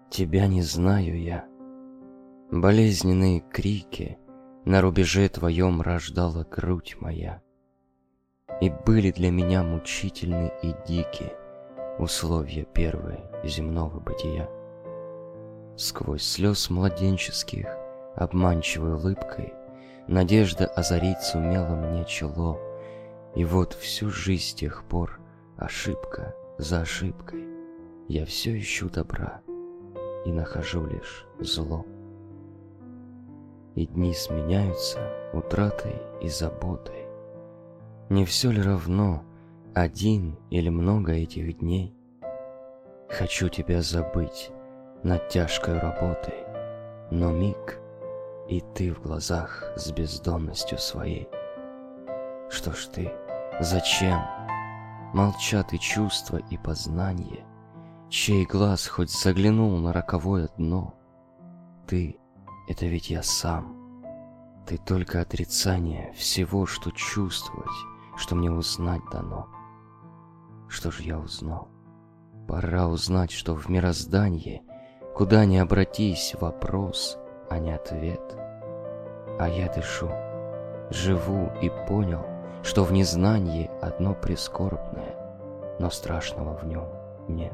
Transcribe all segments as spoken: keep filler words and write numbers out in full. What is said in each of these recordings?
Тебя не знаю я. Болезненные крики на рубеже твоем рождала грудь моя. И были для меня мучительны и дики условия первые земного бытия. Сквозь слез младенческих, обманчивой улыбкой, надежда озарить сумела мне чело. И вот всю жизнь с тех пор, ошибка за ошибкой, я все ищу добра и нахожу лишь зло. И дни сменяются утратой и заботой. Не все ли равно, один или много этих дней? Хочу тебя забыть над тяжкой работой, но миг, и ты в глазах с бездонностью своей. Что ж ты, зачем? Молчат и чувства, и познание, чей глаз хоть заглянул на роковое дно. Ты — это ведь я сам. Ты только отрицание всего, что чувствовать, что мне узнать дано. Что ж я узнал? Пора узнать, что в мироздании, куда ни обратись, вопрос, а не ответ. А я дышу, живу и понял, что в незнании одно прискорбное, но страшного в нем нет.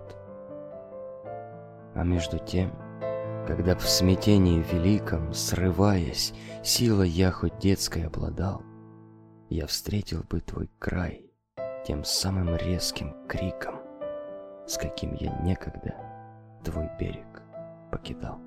А между тем, когда б в смятении великом, срываясь, силой я хоть детской обладал, я встретил бы твой край тем самым резким криком, с каким я некогда твой берег покидал.